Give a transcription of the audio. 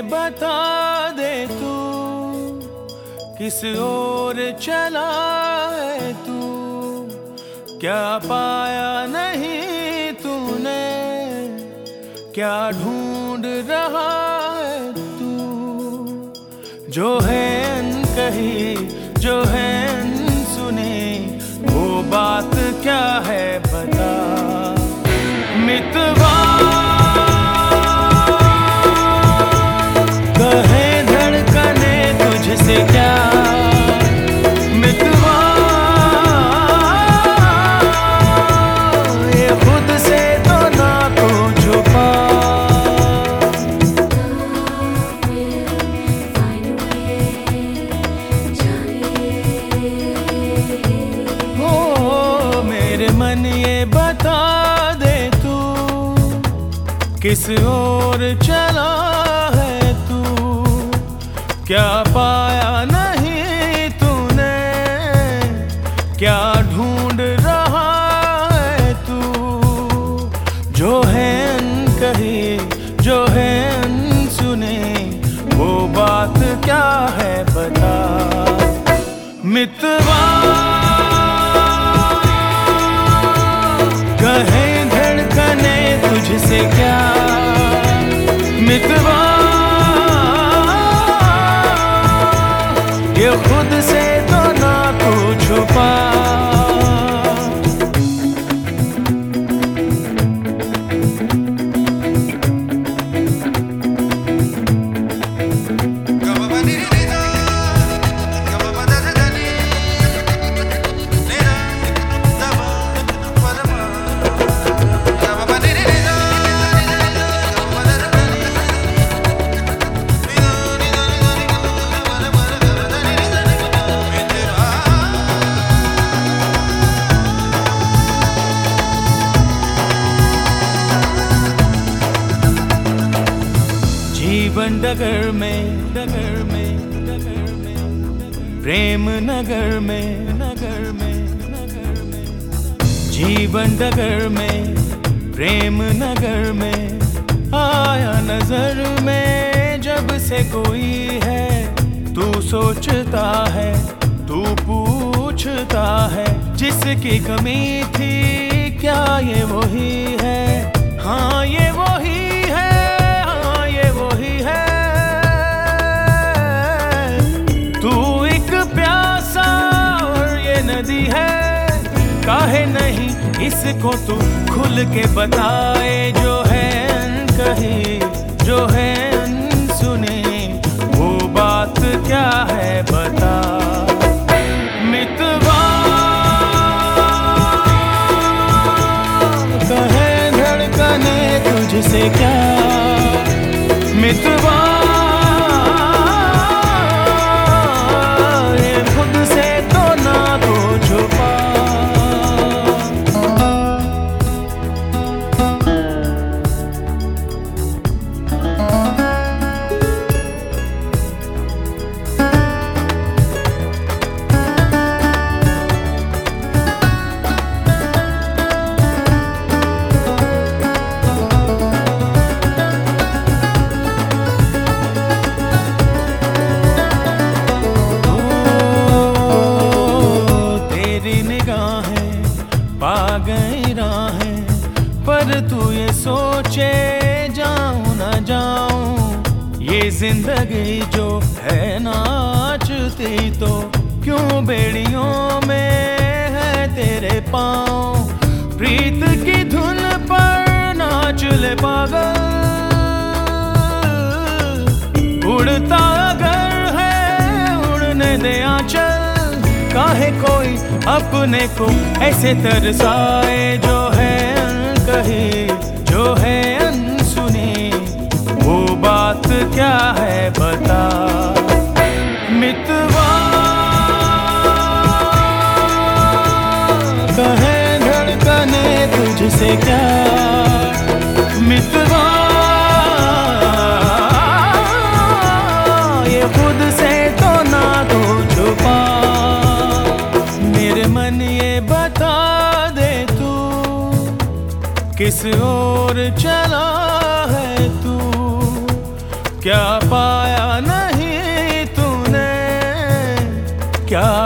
बता दे तू किस ओर चला है तू, क्या पाया नहीं तूने, क्या ढूंढ रहा है तू। जो है अनकही जो है अनसुनी, वो बात क्या है बता। मितवा कहे धड़कने तुझसे क्या, मितवा ये खुद से तो ना को छुपा। हो मेरे मन ये बता दे तू किस ओर चला है तू, क्या पाया नहीं तूने, क्या ढूंढ रहा है तू। जो है अनकही जो है अनसुनी, वो बात क्या है बता। मितवा कहे धड़कने तुझसे क्या, मितवा ये खुद से तो ना तू छुपा। जीवन डगर में प्रेम नगर में जीवन डगर में प्रेम नगर में आया नजर में जब से कोई है। तू सोचता है तू पूछता है, जिसकी कमी थी क्या ये वही है। हाँ ये वही है, हाँ ये वही है। तू एक प्यासा और ये नदी है, काहे नहीं इसको तू खुल के बताए। जो है अनकही जो है अनसुनी, वो बात क्या है बता। मितवा कहे धड़कने तुझसे क्या, मितवा ये खुद से तो ना को छुपा। पा गई राहें पर तू ये सोचे जाऊं ना जाऊं। ये जिंदगी जो है नाचती तो क्यों बेड़ियों में है तेरे पाँव। प्रीत की धुन पर नाच ले पागल, उड़ता अगर है उड़ने दे आंचल। काहे कोई अपने को ऐसे तरसाए। जो है अनकही जो है अनसुनी, वो बात क्या है बता। मितवा कहे धड़कने तुझसे क्या, मितवा ये खुद से तो ना तो छुपा। मेरे मन ये बता दे तू किस ओर चला है तू, क्या क्या पाया नहीं तूने, क्या